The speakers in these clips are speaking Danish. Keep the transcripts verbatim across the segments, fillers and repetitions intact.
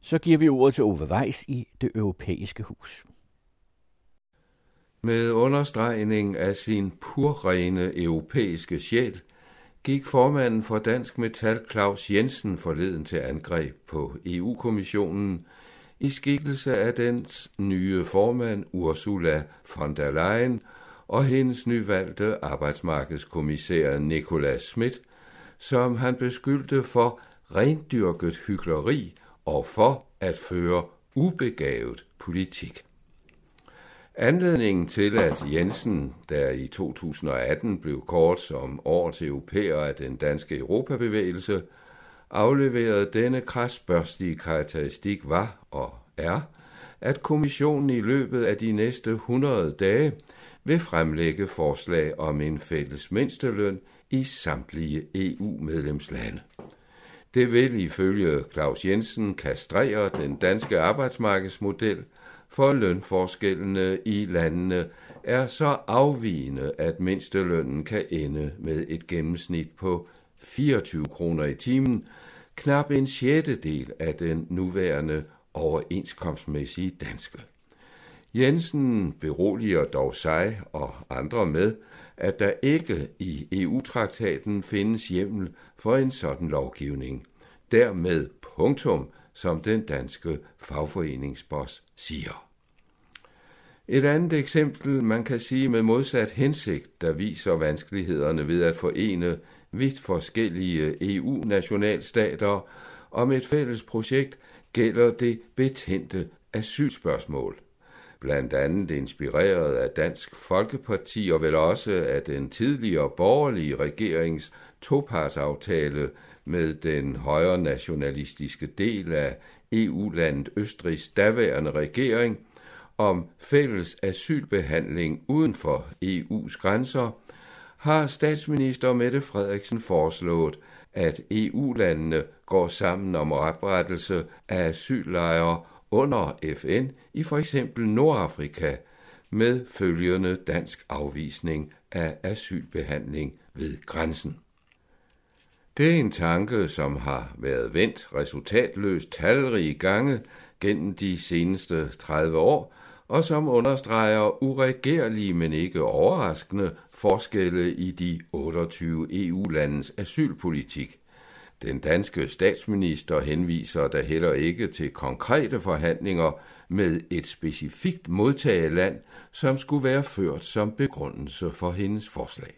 Så giver vi ordet til Ove Weiss i Det Europæiske Hus. Med understregning af sin purrene europæiske sjæl, gik formanden for Dansk Metal Claus Jensen forleden til angreb på E U-kommissionen i skikkelse af dens nye formand Ursula von der Leyen og hendes nyvalgte arbejdsmarkedskommissær Nicolas Schmidt, som han beskyldte for rendyrket hykleri og for at føre ubegavet politik. Anledningen til, at Jensen, der i to tusind og atten blev kåret som årets europæer af den danske Europabevægelse, afleverede denne krasbørstige karakteristik var og er, at kommissionen i løbet af de næste hundrede dage vil fremlægge forslag om en fælles mindsteløn i samtlige E U-medlemslande. Det vil ifølge Claus Jensen kastrere den danske arbejdsmarkedsmodel, for lønforskellene i landene er så afvigende, at mindstelønnen kan ende med et gennemsnit på fireogtyve kroner i timen, knap en sjettedel af den nuværende overenskomstmæssige danske. Jensen beroliger dog sig og andre med, at der ikke i E U-traktaten findes hjemmel for en sådan lovgivning. Dermed punktum, som den danske fagforeningsboss siger. Et andet eksempel, man kan sige med modsat hensigt, der viser vanskelighederne ved at forene vidt forskellige E U-nationalstater om et fælles projekt, gælder det betændte asylspørgsmål. Blandt andet inspireret af Dansk Folkeparti og vel også af den tidligere borgerlige regerings topartsaftale med den højre nationalistiske del af E U-landet Østrigs daværende regering om fælles asylbehandling uden for E U's grænser, har statsminister Mette Frederiksen foreslået, at E U-landene går sammen om oprettelse af asyllejre under F N i for eksempel Nordafrika med følgende dansk afvisning af asylbehandling ved grænsen. Det er en tanke, som har været vendt resultatløst talrige gange gennem de seneste tredive år, og som understreger uregerlige, men ikke overraskende forskelle i de otteogtyve E U-landes asylpolitik. Den danske statsminister henviser da heller ikke til konkrete forhandlinger med et specifikt modtageland, som skulle være ført som begrundelse for hendes forslag.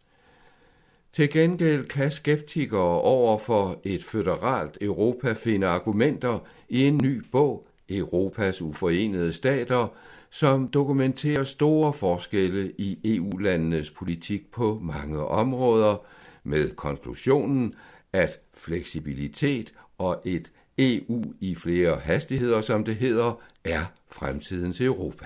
Til gengæld kan skeptikere over for et føderalt Europa finde argumenter i en ny bog, Europas uforenede stater, som dokumenterer store forskelle i E U-landenes politik på mange områder, med konklusionen, at fleksibilitet og et E U i flere hastigheder, som det hedder, er fremtidens Europa.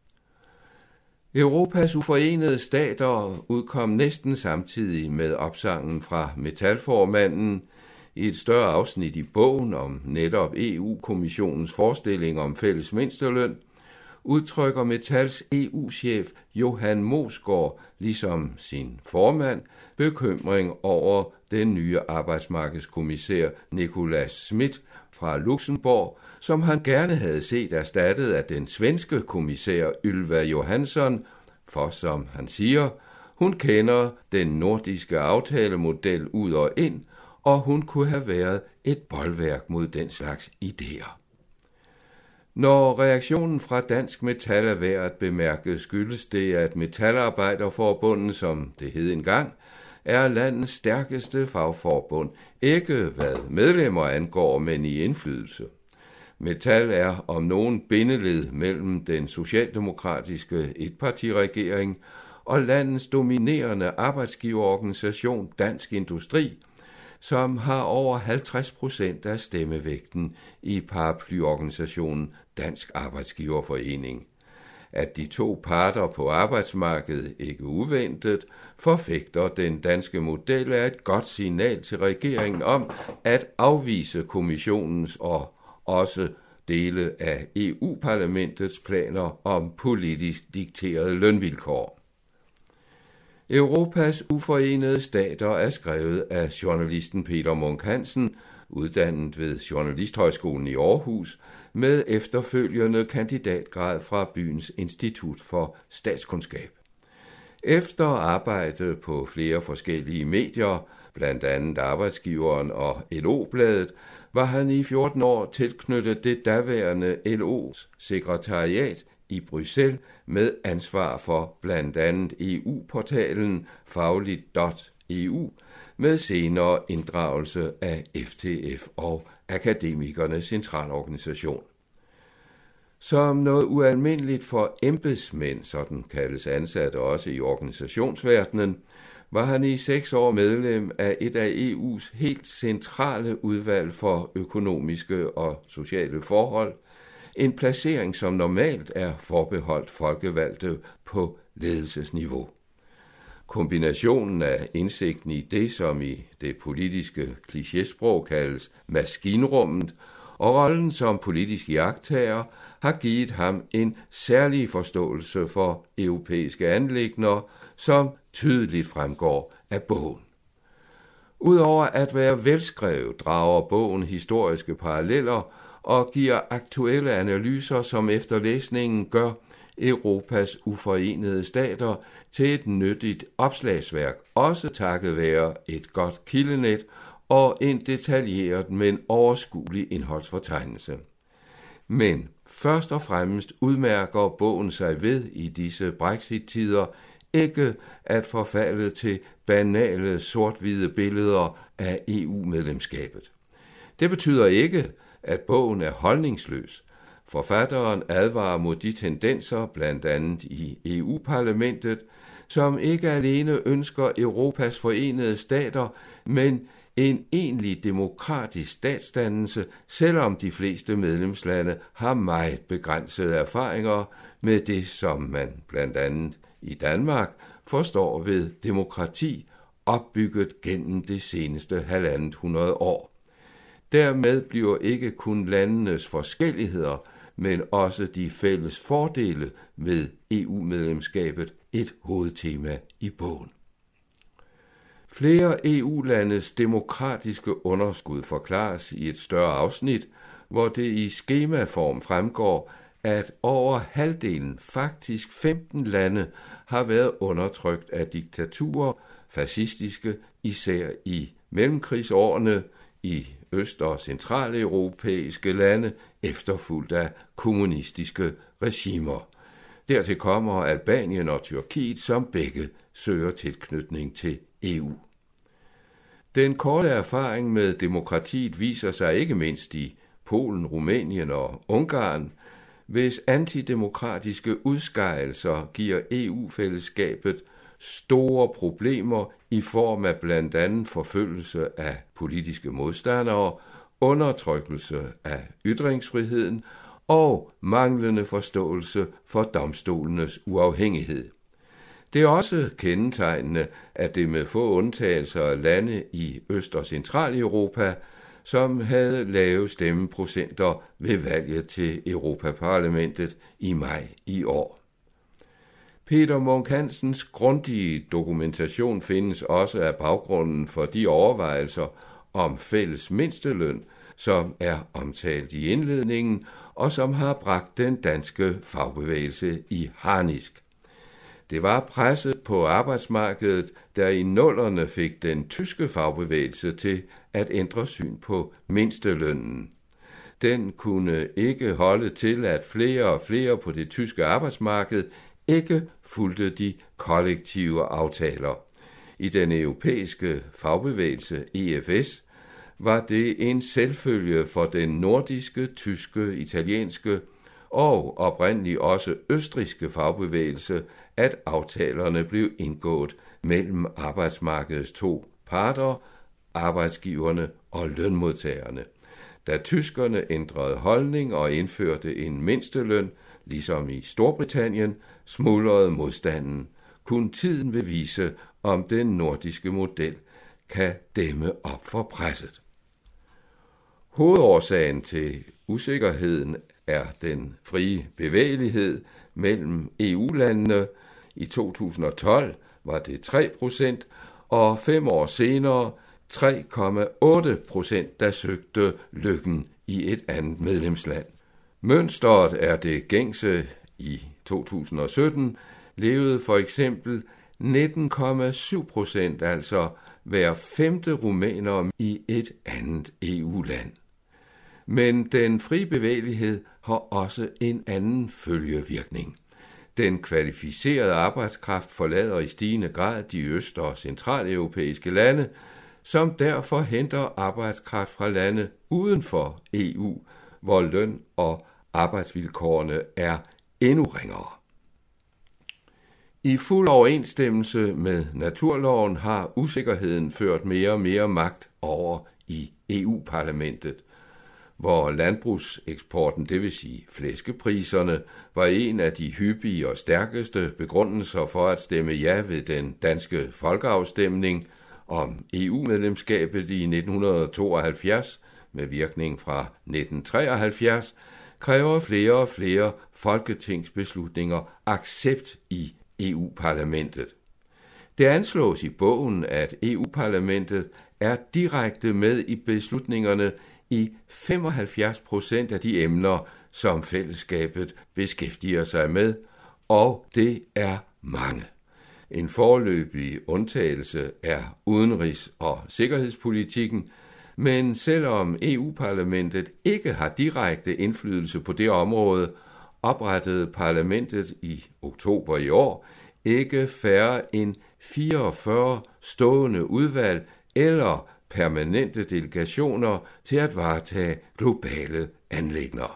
Europas uforenede stater udkom næsten samtidig med opsangen fra metalformanden. I et større afsnit i bogen om netop E U-kommissionens forestilling om fælles mindsteløn, udtrykker Metals E U-chef Johan Mosgaard, ligesom sin formand, bekymring over den nye arbejdsmarkedskommissær Nicolas Schmidt fra Luxembourg, som han gerne havde set erstattet af den svenske kommissær Ylva Johansson, for som han siger, hun kender den nordiske aftalemodel ud og ind, og hun kunne have været et bolværk mod den slags idéer. Når reaktionen fra Dansk Metal er værd at bemærke, skyldes det, at Metalarbejderforbundet, som det hed engang, er landets stærkeste fagforbund, ikke hvad medlemmer angår, men i indflydelse. Metal er om nogen bindeled mellem den socialdemokratiske etpartiregering og landets dominerende arbejdsgiverorganisation Dansk Industri, som har over halvtreds procent af stemmevægten i paraplyorganisationen Dansk Arbejdsgiverforening. At de to parter på arbejdsmarkedet ikke uventet forfægter den danske model er et godt signal til regeringen om at afvise kommissionens og også dele af E U-parlamentets planer om politisk dikterede lønvilkår. Europas uforenede stater er skrevet af journalisten Peter Munk Hansen uddannet ved Journalisthøjskolen i Aarhus, med efterfølgende kandidatgrad fra byens Institut for Statskundskab. Efter arbejde på flere forskellige medier, blandt andet Arbejdsgiveren og L O-bladet, var han i fjorten år tilknyttet det daværende L O's sekretariat i Bruxelles med ansvar for blandt andet E U-portalen fagligt punktum E U, med senere inddragelse af F T F og Akademikernes Centralorganisation. Som noget ualmindeligt for embedsmænd, sådan kaldes ansatte også i organisationsverdenen, var han i seks år medlem af et af E U's helt centrale udvalg for økonomiske og sociale forhold, en placering, som normalt er forbeholdt folkevalgte på ledelsesniveau. Kombinationen af indsigten i det, som i det politiske klichésprog kaldes maskinrummet, og rollen som politisk iagttager, har givet ham en særlig forståelse for europæiske anliggender, som tydeligt fremgår af bogen. Udover at være velskrevet, drager bogen historiske paralleller og giver aktuelle analyser, som efter læsningen gør Europas uforenede stater til et nyttigt opslagsværk, også takket være et godt kildenet og en detaljeret, men overskuelig indholdsfortegnelse. Men først og fremmest udmærker bogen sig ved i disse Brexit-tider ikke at forfalde til banale sort-hvide billeder af E U-medlemskabet. Det betyder ikke, at bogen er holdningsløs. Forfatteren advarer mod de tendenser, blandt andet i E U-parlamentet, som ikke alene ønsker Europas forenede stater, men en egentlig demokratisk statsdannelse, selvom de fleste medlemslande har meget begrænsede erfaringer med det, som man blandt andet i Danmark forstår ved demokrati, opbygget gennem det seneste halvandet hundrede år. Dermed bliver ikke kun landenes forskelligheder, men også de fælles fordele ved E U-medlemskabet et hovedtema i bogen. Flere E U-landes demokratiske underskud forklares i et større afsnit, hvor det i skemaform fremgår, at over halvdelen, faktisk femten lande, har været undertrykt af diktaturer, fascistiske, især i mellemkrigsårene, i øst- og centraleuropæiske lande, efterfulgt af kommunistiske regimer. Dertil kommer Albanien og Tyrkiet, som begge søger tilknytning til E U. Den korte erfaring med demokratiet viser sig ikke mindst i Polen, Rumænien og Ungarn, hvis antidemokratiske udskejelser giver E U-fællesskabet store problemer i form af blandt andet forfølgelse af politiske modstandere, undertrykkelse af ytringsfriheden og manglende forståelse for domstolenes uafhængighed. Det er også kendetegnende, at det med få undtagelser af lande i Øst- og Centraleuropa, som havde lave stemmeprocenter ved valget til Europaparlamentet i maj i år. Peter Munk Hansens grundige dokumentation findes også af baggrunden for de overvejelser om fælles mindsteløn, som er omtalt i indledningen, og som har bragt den danske fagbevægelse i harnisk. Det var presset på arbejdsmarkedet, der i nullerne fik den tyske fagbevægelse til at ændre syn på mindstelønnen. Den kunne ikke holde til, at flere og flere på det tyske arbejdsmarked ikke fulgte de kollektive aftaler. I den europæiske fagbevægelse E F S var det en selvfølge for den nordiske, tyske, italienske og oprindeligt også østrigske fagbevægelse, at aftalerne blev indgået mellem arbejdsmarkedets to parter, arbejdsgiverne og lønmodtagerne. Da tyskerne ændrede holdning og indførte en mindsteløn, ligesom i Storbritannien, smuldrede modstanden. Kun tiden vil vise, om den nordiske model kan dæmme op for presset. Hovedårsagen til usikkerheden er den frie bevægelighed mellem E U-landene. I to tusind og tolv var det tre procent, og fem år senere tre komma otte procent, der søgte lykken i et andet medlemsland. Mønstret er det gængse. I to tusind og sytten levede for eksempel nitten komma syv procent, altså hver femte rumæner, i et andet E U-land. Men den frie bevægelighed har også en anden følgevirkning. Den kvalificerede arbejdskraft forlader i stigende grad de øst- og centraleuropæiske lande, som derfor henter arbejdskraft fra lande uden for E U, hvor løn og arbejdsvilkårene er endnu ringere. I fuld overensstemmelse med naturloven har usikkerheden ført mere og mere magt over i E U-parlamentet, hvor landbrugseksporten, det vil sige flæskepriserne, var en af de hyppige og stærkeste begrundelser for at stemme ja ved den danske folkeafstemning om E U-medlemskabet i nitten tooghalvfjerds med virkning fra nitten treoghalvfjerds, kræver flere og flere folketingsbeslutninger accept i E U-parlamentet. Det anslås i bogen, at E U-parlamentet er direkte med i beslutningerne i femoghalvfjerds procent af de emner, som fællesskabet beskæftiger sig med, og det er mange. En foreløbig undtagelse er udenrigs- og sikkerhedspolitikken, men selvom E U-parlamentet ikke har direkte indflydelse på det område, oprettede parlamentet i oktober i år ikke færre end fireogfyrre stående udvalg eller permanente delegationer til at varetage globale anliggender.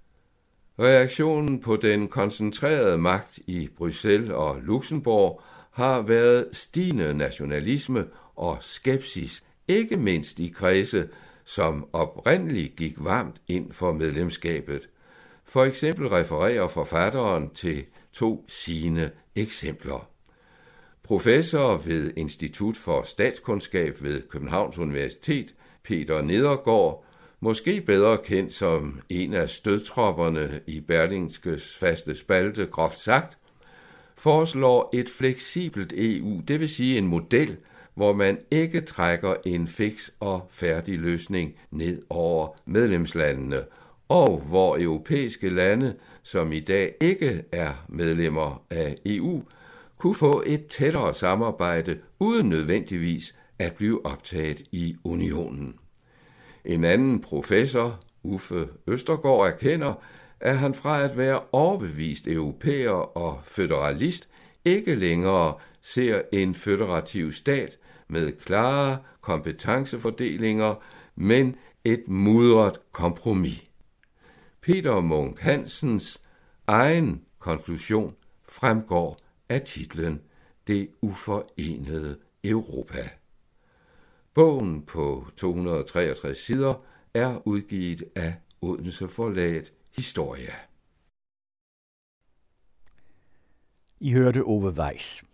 Reaktionen på den koncentrerede magt i Bruxelles og Luxembourg har været stigende nationalisme og skepsis, ikke mindst i kredse, som oprindeligt gik varmt ind for medlemskabet. For eksempel refererer forfatteren til to sine eksempler. Professor ved Institut for Statskundskab ved Københavns Universitet, Peter Nedergaard, måske bedre kendt som en af stødtropperne i Berlingskes faste spalte, groft sagt, foreslår et fleksibelt E U, det vil sige en model, hvor man ikke trækker en fiks og færdig løsning ned over medlemslandene, og hvor europæiske lande, som i dag ikke er medlemmer af E U, kunne få et tættere samarbejde uden nødvendigvis at blive optaget i unionen. En anden professor, Uffe Østergaard, erkender, at han fra at være overbevist europæer og føderalist ikke længere ser en føderativ stat med klare kompetencefordelinger, men et mudret kompromis. Peter Munk Hansens egen konklusion fremgår af titlen Det uforenede Europa. Bogen på to hundrede og treogtres sider er udgivet af Odense Forlaget Historia. I hørte Ove Weiss.